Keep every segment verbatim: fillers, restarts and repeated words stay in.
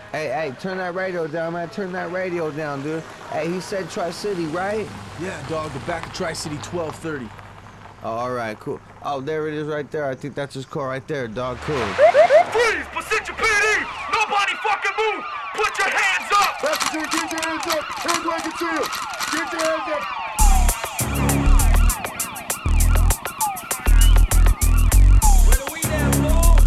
Hey, hey, turn that radio down, man. Turn that radio down, dude. Hey, he said Tri-City, right? Yeah, dog, the back of Tri-City twelve thirty. Oh, all right, cool. Oh, there it is right there. I think that's his call right there, dog. Cool. Freeze! Pacific P D! Nobody fucking move! Put your hands up! Passenger, get your hands up! Hands where I can see you! Get your hands up! Where the weed at, fool?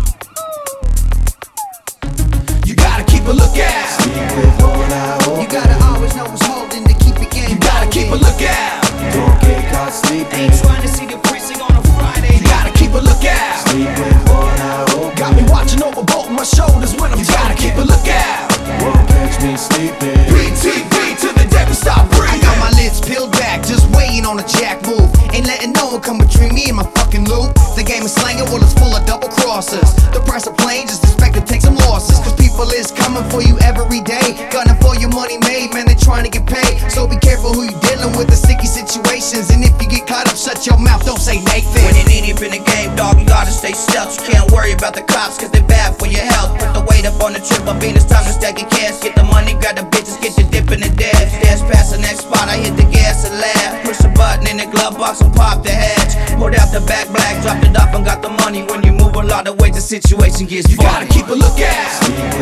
You gotta keep a lookout. You gotta always know what's holding to keep it game. You gotta keep a lookout. Don't get caught sleeping. Ain't trying to see the precinct on a Friday. You gotta keep a lookout. Sleeping for now. Got me watching over both my shoulders when I'm. You gotta keep a lookout. Won't catch me sleeping. B T V to the devil, stop breathing. I got my lids peeled back, just waiting on a jack move. Ain't letting no one come between me and my fucking loot. The game is slanging, well it's full of double crossers. The price of playing, just expect to take some losses. Cause people is coming for you every day. Gunning for your money made, man, they trying to get paid. So be careful who you dealing with, the sticky situations. And if you get caught up, shut your mouth, don't say Nathan. When you're knee deep in the game, dog, you gotta stay stealth. You can't worry about the cops, cause they're bad for your health. Put the weight up on the trip, I mean it's time to stack your cash. Get the money, grab the bitches, get your dip in the dash. Dash past the next spot, I hit the gas and laugh. Push a button in the glove box and pop the hatch. Pulled out the back black, dropped it off and got the money. When you move a lot of weight, the situation gets funny. You gotta keep a lookout.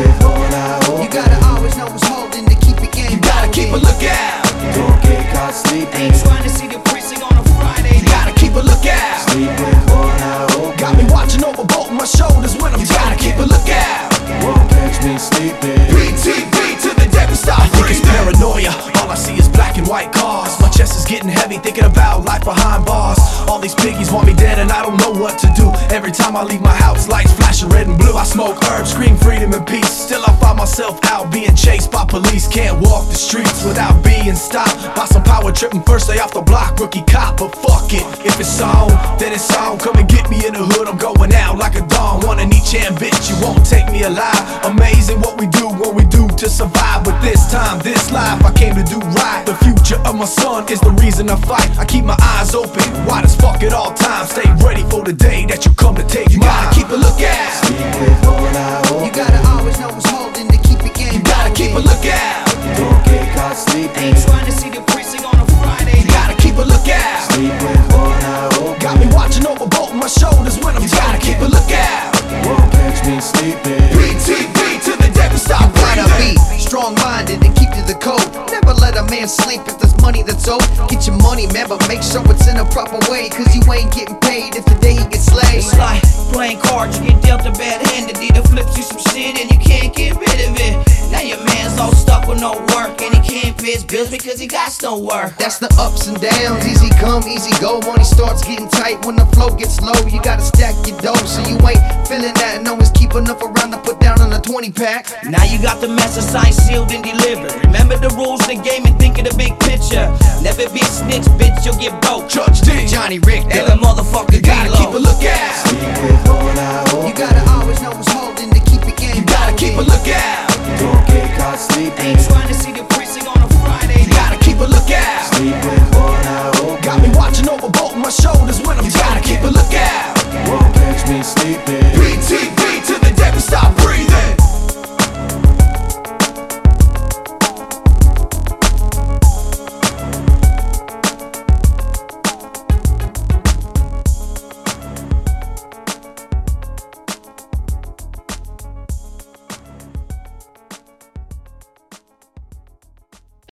You gotta always know what's holding to keep it game. You gotta keep a lookout. Don't get caught sleeping. Ain't trying to see the precinct on a Friday. You gotta keep a lookout. Sleeping for now. Got me watching over both my shoulders when I'm. You gotta keep a lookout. Won't catch me sleeping. B T V to the devil, stop I think it's breathing. paranoia. All I see is black and white cars. My chest is getting heavy, thinking about life behind bars. All these piggies want me dead and I don't know what to do. Every time I leave my house, lights flashing red and blue. I smoke herbs, scream freedom and peace. Still I find myself out being chased by police. Can't walk the streets without being stopped by some power tripping first day off the block. Rookie cop, but fuck it. If it's on, then it's on. Come and get me in the hood, I'm going out like a dawn. One in each hand, bitch, you won't take me alive. Amazing what we do, what we do to survive. But this time, this life, I came to do right. The future of my son is the reason I fight. I keep my eyes open, wide as fuck at all times. Stay ready for the day that you come to take You mine. gotta keep a lookout. You gotta always know what's holding to keep it game. You gotta keep a lookout. Don't get caught sleeping. Ain't trying to see the precinct on a Friday. You gotta keep a lookout. Sleeping for now. Got me watching over both my shoulders when I'm. You gotta keep a lookout. Won't catch me sleeping. B T V to the devil, stop Gotta be breathing. strong-minded and keep to the code. Never let a man sleep if there's money that's owed. Get your money, man, but make sure it's in a proper way. Cause you ain't getting paid if the day you get slayed. It's like playing cards, you get dealt a bad hand. The dealer flips you some shit and you can't get rid of it. Now your man's all stuck with no work and he can't pay his bills because he got no work. That's the ups and downs, easy come, easy go. Money starts getting tight when the flow gets low. You gotta stack your dough so you ain't feeling that. And always keep enough around to put down on a twenty pack. Now you got the message signed, sealed, and delivered. Remember the rules of the game and think of the big picture. Never be a snitch, bitch, you'll get broke. Judge D. Johnny Rick, And the motherfucker Gotta keep a D-Lo. lookout. you gotta always know what's holding to keep it game. You gotta keep a lookout. Don't get caught sleeping. Ain't trying to see the precinct on a Friday. You gotta keep a lookout. Sleeping for now. Got me watching over both my shoulders